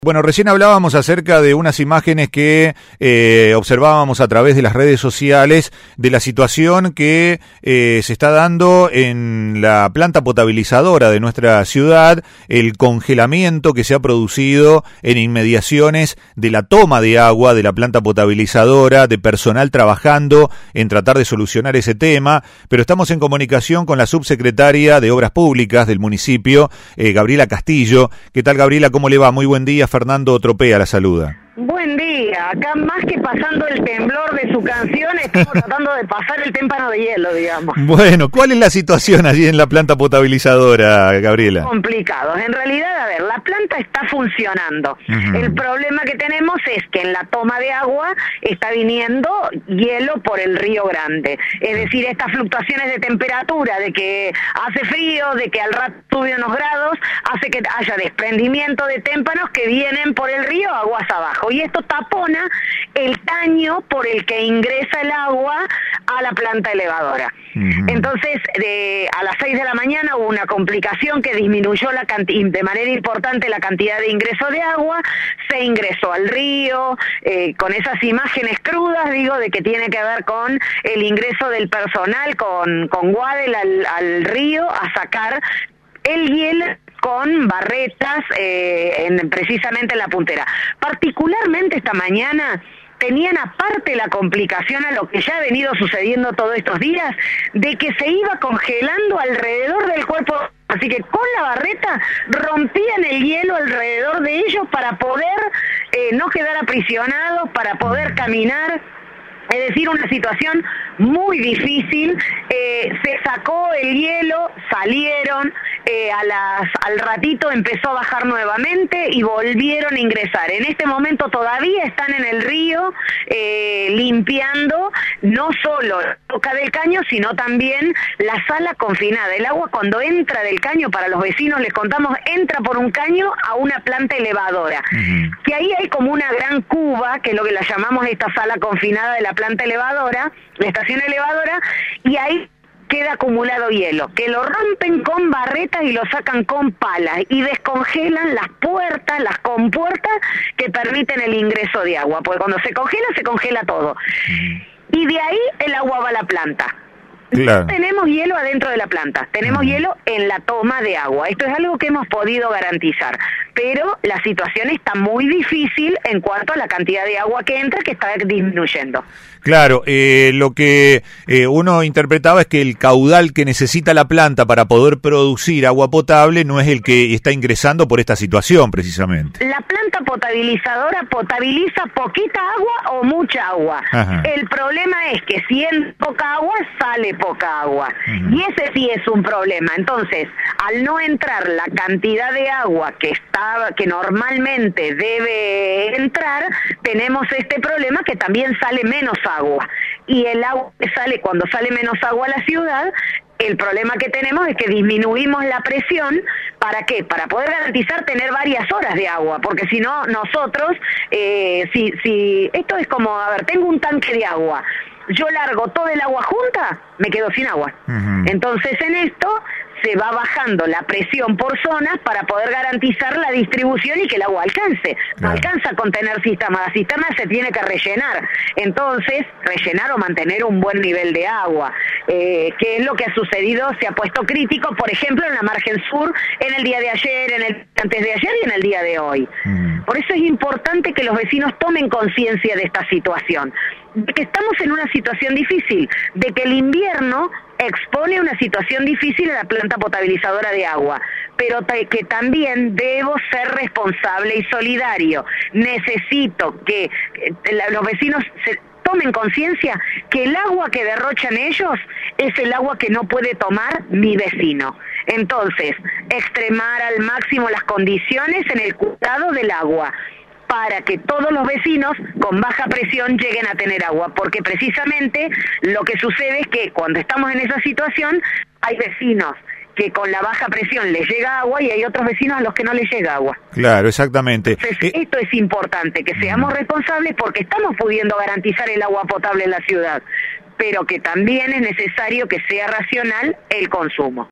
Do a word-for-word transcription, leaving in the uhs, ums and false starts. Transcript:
Bueno, recién hablábamos acerca de unas imágenes que eh, observábamos a través de las redes sociales de la situación que eh, se está dando en la planta potabilizadora de nuestra ciudad, el congelamiento que se ha producido en inmediaciones de la toma de agua de la planta potabilizadora, de personal trabajando en tratar de solucionar ese tema, pero estamos en comunicación con la subsecretaria de Obras Públicas del municipio, eh, Gabriela Castillo. ¿Qué tal, Gabriela? ¿Cómo le va? Muy buen día. Fernando Tropea la saluda. Buen día, acá más que pasando el temblor de su canción, estamos tratando de pasar el témpano de hielo, digamos. Bueno, ¿cuál es la situación allí en la planta potabilizadora, Gabriela? Complicados. En realidad, a ver, la planta está funcionando. Uh-huh. El problema que tenemos es que en la toma de agua está viniendo hielo por el Río Grande. Es decir, estas fluctuaciones de temperatura, de que hace frío, de que al rato sube unos grados, hace que haya desprendimiento de témpanos que vienen por el río aguas abajo. Y esto tapona el caño por el que ingresa el agua a la planta elevadora. Uh-huh. Entonces, de, a las seis de la mañana hubo una complicación que disminuyó la canti- de manera importante la cantidad de ingreso de agua, se ingresó al río, eh, con esas imágenes crudas, digo, de que tiene que ver con el ingreso del personal, con, con Guadel al, al río a sacar el hielo con barretas eh, en, precisamente en la puntera. Particularmente esta mañana tenían aparte la complicación a lo que ya ha venido sucediendo todos estos días, de que se iba congelando alrededor del cuerpo, así que con la barreta rompían el hielo alrededor de ellos para poder eh, no quedar aprisionados, para poder caminar. Es decir, una situación muy difícil. Eh, se sacó el hielo, salieron, eh, a las, al ratito empezó a bajar nuevamente y volvieron a ingresar. En este momento todavía están en el río eh, limpiando no solo la boca del caño, sino también la sala confinada. El agua cuando entra del caño, para los vecinos les contamos, entra por un caño a una planta elevadora. Uh-huh. Que ahí hay como una gran cuba, que es lo que la llamamos esta sala confinada de la planta elevadora, la estación elevadora, y ahí queda acumulado hielo, que lo rompen con barretas y lo sacan con palas y descongelan las puertas, las compuertas que permiten el ingreso de agua, porque cuando se congela, se congela todo. Y de ahí el agua va a la planta. Claro. No tenemos hielo adentro de la planta, tenemos uh-huh. hielo en la toma de agua. Esto es algo que hemos podido garantizar, pero la situación está muy difícil en cuanto a la cantidad de agua que entra, que está disminuyendo. Claro, eh, lo que eh, uno interpretaba es que el caudal que necesita la planta para poder producir agua potable no es el que está ingresando por esta situación, precisamente. La planta potabilizadora potabiliza poquita agua o mucha agua. Ajá. El problema es que si entra poca agua, sale poca agua. Uh-huh. Y ese sí es un problema. Entonces, al no entrar la cantidad de agua que está, que normalmente debe entrar, tenemos este problema que también sale menos agua. Y el agua que sale, cuando sale menos agua a la ciudad, el problema que tenemos es que disminuimos la presión. ¿Para qué? Para poder garantizar tener varias horas de agua, porque si no, nosotros, eh, si, si esto es como, a ver, tengo un tanque de agua, yo largo todo el agua junta, me quedo sin agua. Uh-huh. Entonces en esto se va bajando la presión por zonas para poder garantizar la distribución y que el agua alcance. No claro. alcanza a contener cisterna, la cisterna se tiene que rellenar. Entonces, rellenar o mantener un buen nivel de agua. Eh, ¿Qué es lo que ha sucedido? Se ha puesto crítico, por ejemplo, en la margen sur, en el día de ayer, en el antes de ayer y en el día de hoy. Mm. Por eso es importante que los vecinos tomen conciencia de esta situación. De que estamos en una situación difícil, de que el invierno expone una situación difícil a la planta potabilizadora de agua, pero t- que también debo ser responsable y solidario. Necesito que eh, la, los vecinos se tomen conciencia que el agua que derrochan ellos es el agua que no puede tomar mi vecino. Entonces, extremar al máximo las condiciones en el cuidado del agua, para que todos los vecinos con baja presión lleguen a tener agua, porque precisamente lo que sucede es que cuando estamos en esa situación hay vecinos que con la baja presión les llega agua y hay otros vecinos a los que no les llega agua. Claro, exactamente. Entonces, eh... esto es importante, que seamos responsables porque estamos pudiendo garantizar el agua potable en la ciudad, pero que también es necesario que sea racional el consumo.